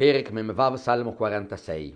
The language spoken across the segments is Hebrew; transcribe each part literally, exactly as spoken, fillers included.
פרק מ"ו סלמו ארבעים ושש.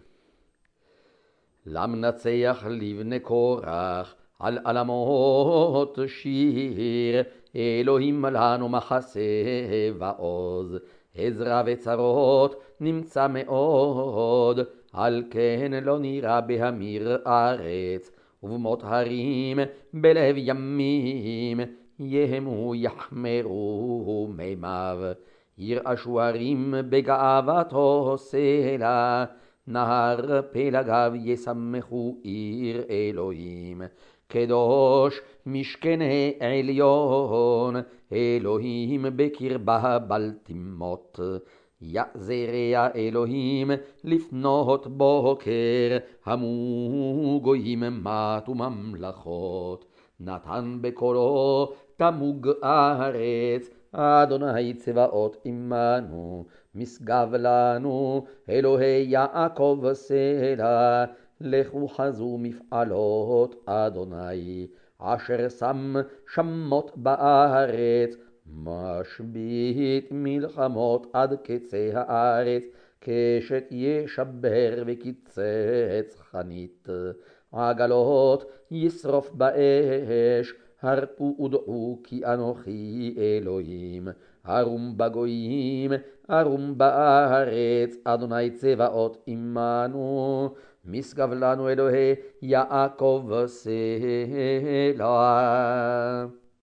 למנצח לבני קורח על עלמות שיר, אלוהים לנו מחסה ועוז, עזרא וצרות נמצא מאוד, על כן לא נראה בהמיר ארץ, ובמות הרים בלב ימים, יהמו יחמרו מימיו. ירעשו הרים בגאוותו סלע, נהר פלגיו ישמחו עיר אלוהים. קדוש משכנה עליון, אלוהים בקרבה בל תמות. יעזריה אלוהים לפנות בוקר, המו גויים מתו ממלכות. נתן בקולו תמוג הארץ, אדוני צבאות עמנו. משגב לנו אלוהי יעקב סלע, לכו חזו מפעלות אדוני, אשר שם שמות בארץ. משבית מלחמות עד קצה הארץ, קשת ישבר וקיצץ חנית. עגלות ישרוף באש, הרפו ודעו כי אנוכי אלוהים. ארום בגויים, ארום בארץ, אדוני צבאות עמנו. משגב לנו אלוהי יעקב סלע.